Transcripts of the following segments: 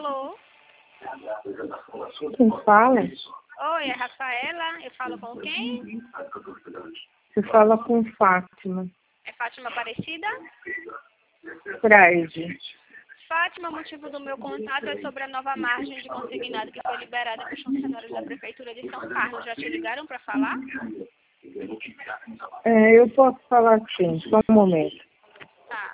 Alô? Quem fala? Oi, é Rafaela. Eu falo com quem? Você fala com Fátima. É Fátima Aparecida? Freire. Fátima, o motivo do meu contato é sobre a nova margem de consignado que foi liberada para os funcionários da Prefeitura de São Carlos. Já te ligaram para falar? Eu posso falar sim, só um momento. Tá.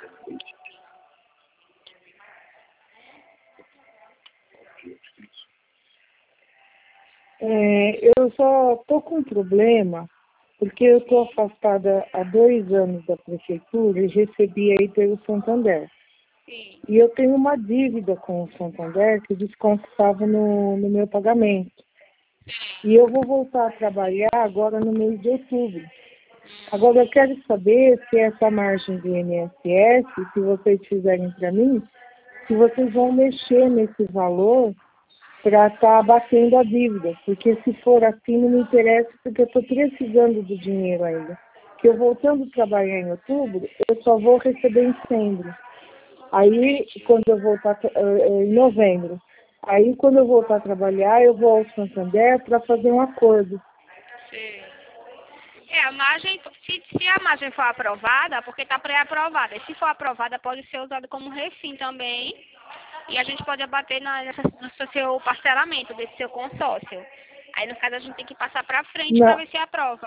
Eu só estou com um problema, porque eu estou afastada há 2 anos da Prefeitura e recebi aí pelo Santander. Sim. E eu tenho uma dívida com o Santander que descontava no meu pagamento. E eu vou voltar a trabalhar agora no mês de outubro. Agora eu quero saber se essa margem do INSS, se vocês fizerem para mim, se vocês vão mexer nesse valor para estar abatendo a dívida. Porque se for assim não me interessa, porque eu estou precisando do dinheiro ainda. Que eu voltando a trabalhar em outubro, eu só vou receber em setembro. Aí, quando eu voltar, em novembro, aí quando eu voltar a trabalhar, eu vou ao Santander para fazer um acordo. Sim. A margem, se a margem for aprovada, porque está pré-aprovada, e se for aprovada, pode ser usada como refim também, e a gente pode abater no seu parcelamento desse seu consórcio. Aí, no caso, a gente tem que passar para frente para Não, ver se aprova.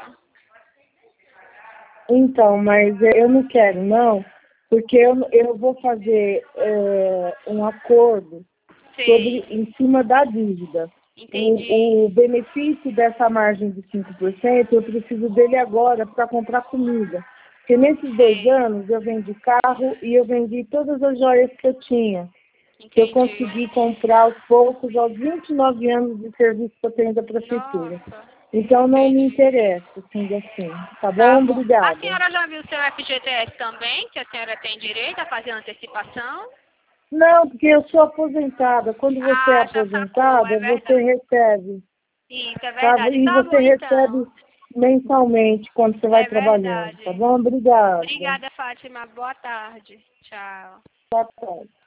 então, mas eu não quero, não, porque eu vou fazer um acordo Sim, em cima da dívida. entendi. O benefício dessa margem de 5%, eu preciso dele agora para comprar comida. Porque nesses 2 Sim, anos eu vendi carro e eu vendi todas as joias que eu tinha. Que eu entendi. consegui comprar aos poucos, aos 29 anos de serviço que eu tenho da Prefeitura. Nossa, Então não me entendi. interessa, assim. Tá Tá bom? bom. A Obrigada. senhora já viu o seu FGTS também, que a senhora tem direito a fazer antecipação? Não, porque eu sou aposentada. Quando você é Ah, já sacou, é aposentada, você verdade. recebe, Isso, é sabe? verdade. E Tá você bom, então. recebe mensalmente quando você vai É trabalhando, tá verdade. bom? Obrigada. Obrigada, Fátima. Boa tarde. Tchau. Boa tarde.